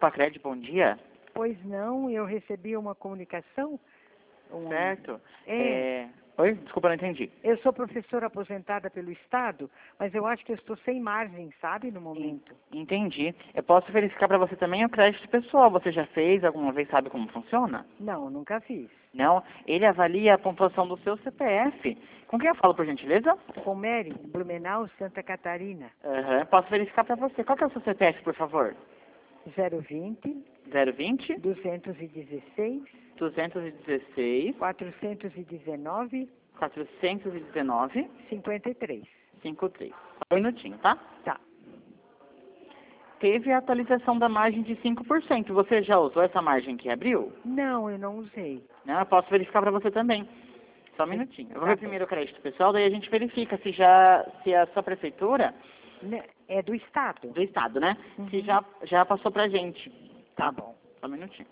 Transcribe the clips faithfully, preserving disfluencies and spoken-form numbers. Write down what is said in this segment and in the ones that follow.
Pacred, bom dia. Pois não, eu recebi uma comunicação. Um... Certo. É. É... Oi? Desculpa, não entendi. Eu sou professora aposentada pelo Estado, mas eu acho que eu estou sem margem, sabe, no momento. Entendi. Eu posso verificar para você também o crédito pessoal. Você já fez alguma vez, sabe como funciona? Não, nunca fiz. Não? Ele avalia a pontuação do seu C P F. Com quem eu falo, por gentileza? Com Mary, Blumenau, Santa Catarina. Uhum. Posso verificar para você. Qual que é o seu C P F, por favor? zero vinte, zero vinte, duzentos e dezesseis, duzentos e dezesseis, quatrocentos e dezenove, quatrocentos e dezenove, cinquenta e três. cinquenta e três. Só um minutinho, tá? Tá. Teve a atualização da margem de cinco por cento. Você já usou essa margem que abriu? Não, eu não usei. Não, eu posso verificar para você também. Só um minutinho. Eu vou Tá ver bem. primeiro o crédito pessoal, daí a gente verifica se já, se a sua prefeitura, Ne- É do Estado. do estado, né? Uhum. Se já, já passou pra gente. Tá bom. Só um minutinho.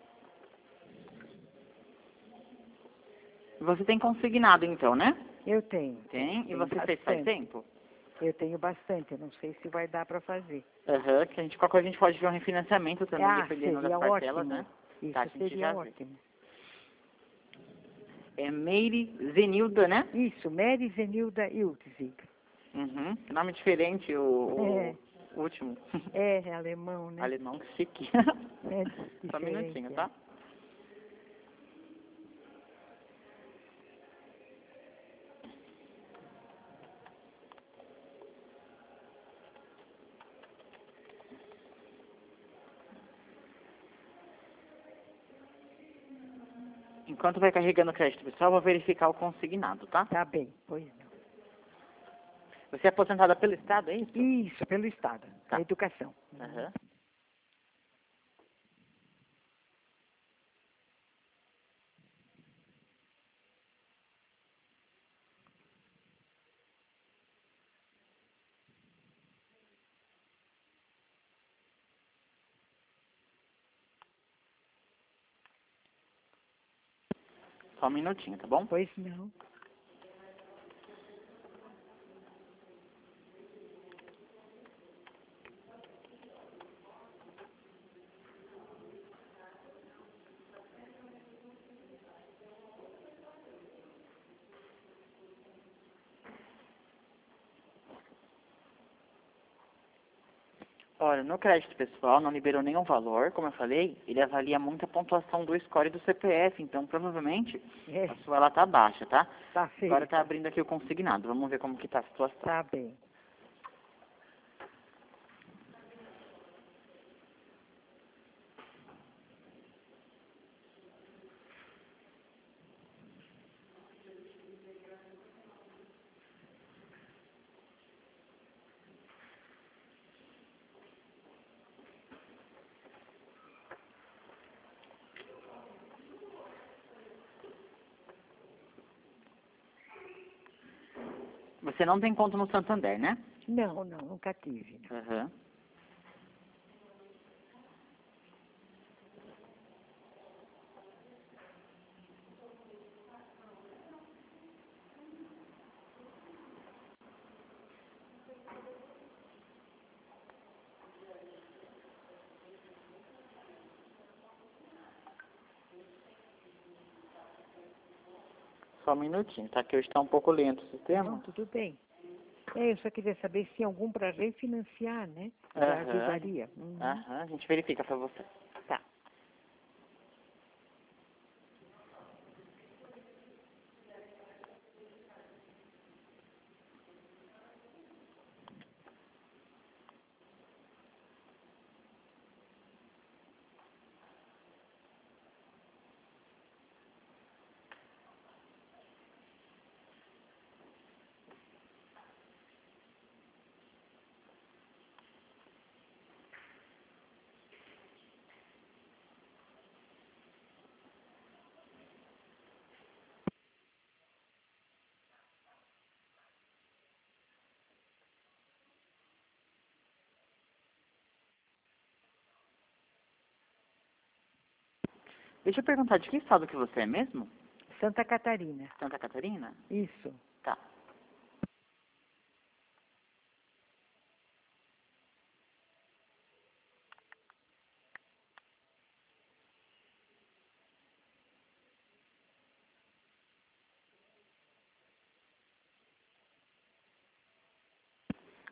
Você tem consignado então, né? Eu tenho. Tem. E Tenho você fez faz bastante. tempo? Eu tenho bastante, eu não sei se vai dar para fazer. Aham, que a gente, qualquer coisa a gente pode ver um refinanciamento também, Ah, dependendo das seria parcelas, ótimo. né? Isso Tá, a gente seria já vê. ótimo. É Meire Zenilda, né? Isso, Mary Zenilda Iltzig. Uhum. Que nome diferente, o, É. o último. É, é alemão, né? Alemão chique. É Só um diferente, minutinho, é. tá? Enquanto vai carregando o crédito pessoal, eu vou verificar o consignado, tá? Tá bem, pois não. Você é aposentada pelo Estado, é isso? Isso, pelo Estado, Tá. da educação. Aham. Só um minutinho, tá bom? Pois não. Olha, no crédito pessoal não liberou nenhum valor, como eu falei, ele avalia muito a pontuação do score do C P F, então provavelmente É, a sua ela tá baixa, tá? tá feio. Agora tá abrindo aqui o consignado, vamos ver como que tá a situação. Tá bem. Você não tem conta no Santander, né? Não, não, nunca tive. Não. Aham. Só um minutinho, tá? Que hoje está um pouco lento o sistema. Não, tudo bem. É, eu só queria saber se tem algum para refinanciar, né? Já Aham. ajudaria. Uhum. Aham, a gente verifica pra você. Tá. Deixa eu perguntar, de que estado que você é mesmo? Santa Catarina. Santa Catarina? Isso. Tá.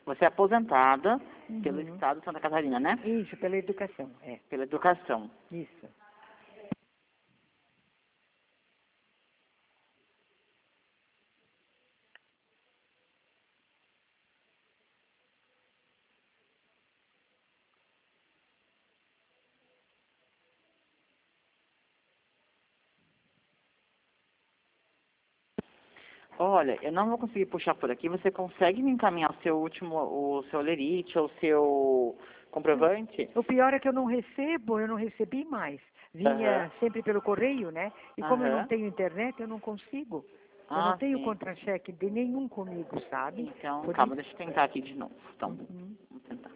Você é aposentada Uhum. pelo Estado de Santa Catarina, né? Isso, pela educação, é. Pela educação. Isso. Olha, eu não vou conseguir puxar por aqui. Você consegue me encaminhar o seu último, o seu lerite ou o seu comprovante? O pior é que eu não recebo, eu não recebi mais. Vinha Aham. sempre pelo correio, né? E como eu não Aham. tenho internet, eu não consigo. Eu não Ah, tenho sim. contra-cheque de nenhum comigo, sabe? Então, Por calma, isso. deixa eu tentar aqui de novo. Então, Uhum. vamos tentar.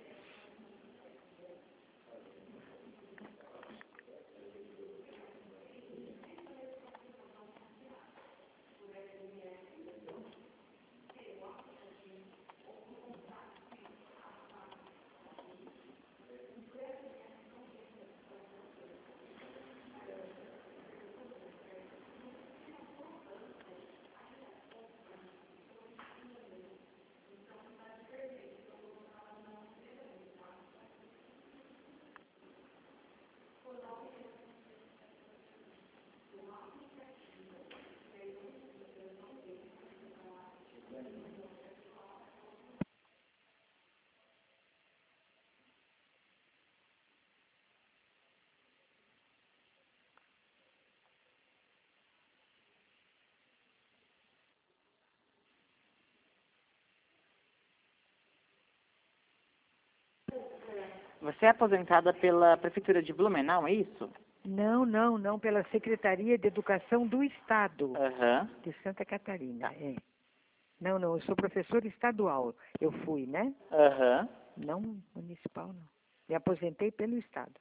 Você é aposentada pela Prefeitura de Blumenau, é isso? Não, não, não, pela Secretaria de Educação do Estado Aham. de Santa Catarina, Tá. é. Não, não, eu sou professora estadual. Eu fui, né? Aham. Não municipal, não. Me aposentei pelo Estado.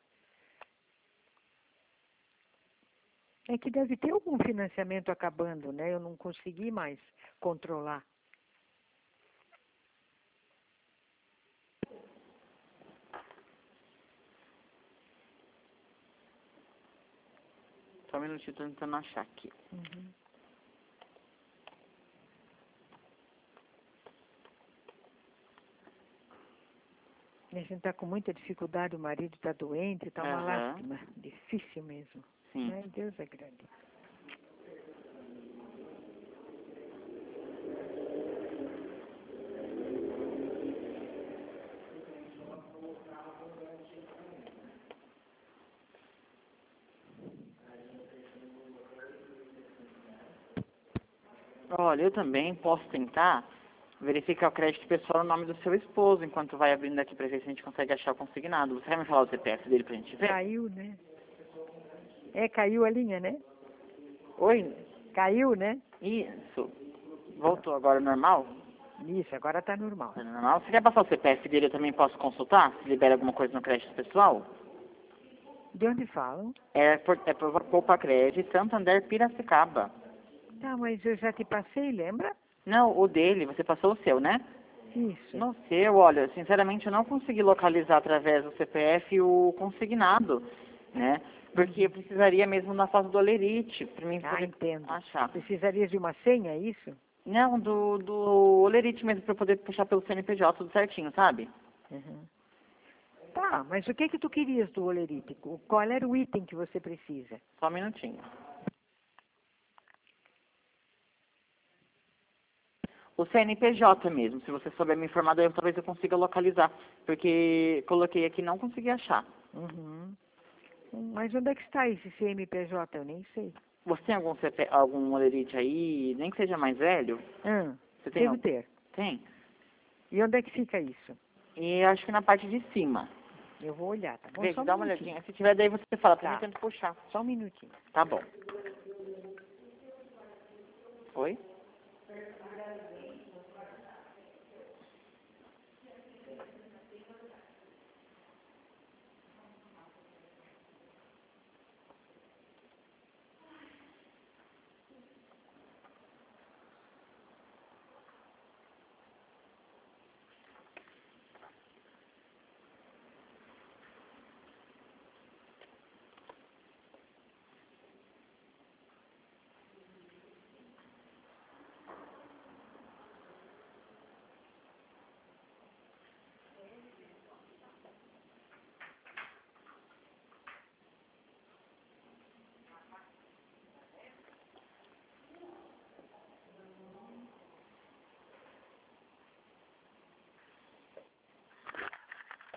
É que deve ter algum financiamento acabando, né? Eu não consegui mais controlar. Só um minutinho, tô tentando achar aqui. Uhum. A gente está com muita dificuldade, o marido está doente, está uma Aham. lástima. Difícil mesmo. Sim. Ai, Deus é grande. Olha, eu também posso tentar verificar o crédito pessoal no nome do seu esposo, enquanto vai abrindo aqui pra ver se a gente consegue achar o consignado. Você vai me falar o C P F dele pra gente ver? Caiu, né? É, caiu a linha, né? Oi? Caiu, né? Isso. Voltou agora ao normal? Isso, agora está normal. Tá normal. Você quer passar o C P F dele? Eu também posso consultar? Se libera alguma coisa no crédito pessoal? De onde falam? É por, é por Poupa Crédito, Santander, Piracicaba. Tá, mas eu já te passei, lembra? Não, o dele, você passou o seu, né? Isso. No seu, olha, sinceramente eu não consegui localizar através do C P F o consignado, né? Porque eu precisaria mesmo na foto do Olerite, para mim Ah, poder entendo. achar. Precisaria de uma senha, é isso? Não, do, do Olerite mesmo, para eu poder puxar pelo C N P J tudo certinho, sabe? Uhum. Tá, mas o que que tu querias do olerite? O- Qual era o item que você precisa? Só um minutinho. O C N P J mesmo, se você souber me informar, daí eu, talvez eu consiga localizar, porque coloquei aqui e não consegui achar. Uhum. Mas onde é que está esse C M P J? Eu nem sei. Você tem algum, C P, algum Olerite aí, nem que seja mais velho? Ah, Você tem devo algum? ter. Tem? E onde é que fica isso? E acho que na parte de cima. Eu vou olhar, tá bom? Veja, Só um dá uma minutinho. olhadinha. Se tiver, daí você fala pra mim, Tá, tento puxar. só um minutinho. Tá bom. Oi?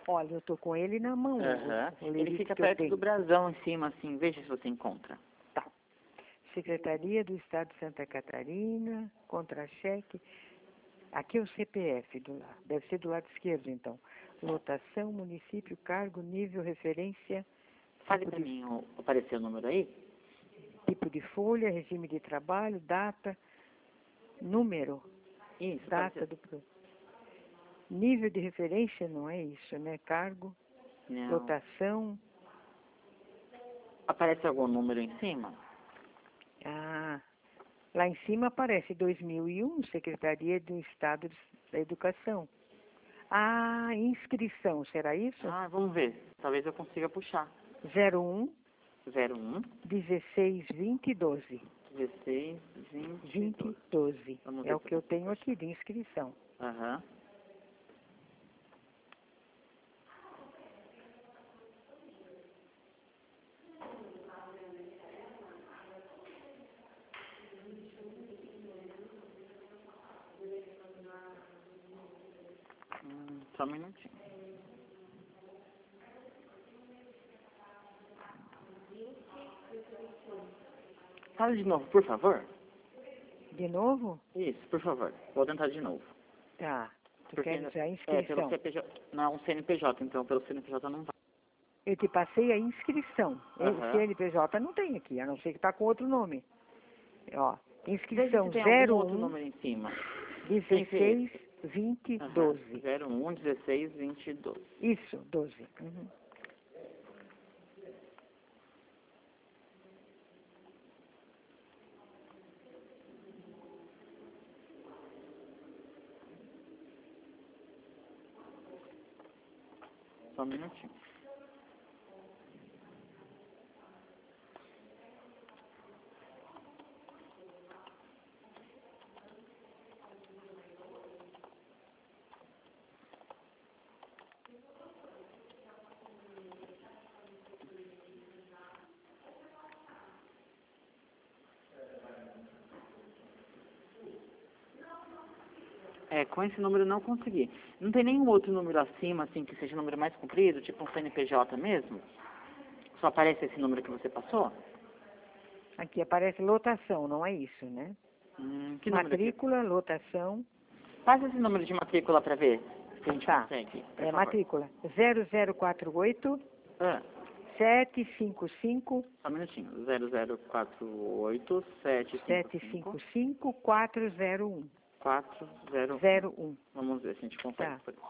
Olha, eu tô com ele na mão. Aham. o- o Ele lerite fica que eu perto tenho. do brasão em cima, assim. Veja se você encontra. Tá. Secretaria do Estado de Santa Catarina, contra-cheque. Aqui é o C P F do lado. Deve ser do lado esquerdo, então. Lotação, município, cargo, nível, referência, Fale tipo pra de, mim, o- apareceu o número aí? tipo de folha, regime de trabalho, data, número, Isso, data apareceu. do... pro- Nível de referência, não é isso, né? Cargo, Não. lotação. Aparece algum número em cima? Ah, lá em cima aparece dois mil e um, Secretaria do Estado da Educação. Ah, inscrição, será isso? Ah, vamos ver. Talvez eu consiga puxar. zero um, zero um, dezesseis, vinte, doze. dezesseis, vinte, vinte, doze. Vamos É ver o se eu que eu consigo tenho achar. aqui de inscrição. Aham. Hum, só um minutinho. Fala de novo, por favor. De novo? Isso, por favor. Vou tentar de novo. Tá. Tu Porque queres a é, pelo inscrição? C P J, não é um C N P J, então pelo C N P J não vai. Eu te passei a inscrição. Aham. O C N P J não tem aqui, a não ser que está com outro nome. Ó, Veja inscrição se tem algum outro zero um, número em cima. dezesseis, vinte, Aham. doze. zero um, dezesseis, vinte, doze. Isso, doze. Uhum. Só um minutinho. É, com esse número eu não consegui. Não tem nenhum outro número acima, assim, que seja um número mais comprido, tipo um C N P J mesmo? Só aparece esse número que você passou? Aqui aparece lotação, não é isso, né? Hum, que número aqui? Matrícula, lotação. Passa esse número de matrícula para ver se a gente Tá. consegue, por É favor. matrícula zero zero quatro oito, Ah, sete cinco cinco, só um minutinho. zero zero quatro oito, sete sete cinco cinco cinco, cinco, quatro zero um. quatro zero. zero um. Vamos ver se a gente consegue. Tá. por isso.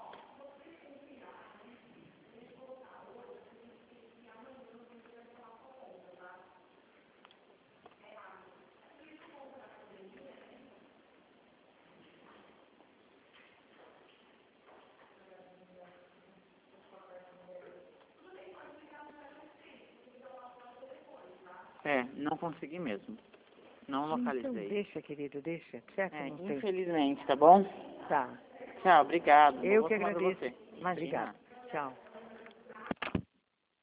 É, não consegui mesmo. Não Então localizei. deixa, querido, deixa. Certo? É, Não tem. infelizmente, tá bom? Tá. Tchau, obrigado. Eu Vou que tomar pra agradeço. você. Imagina. Obrigada. Tchau.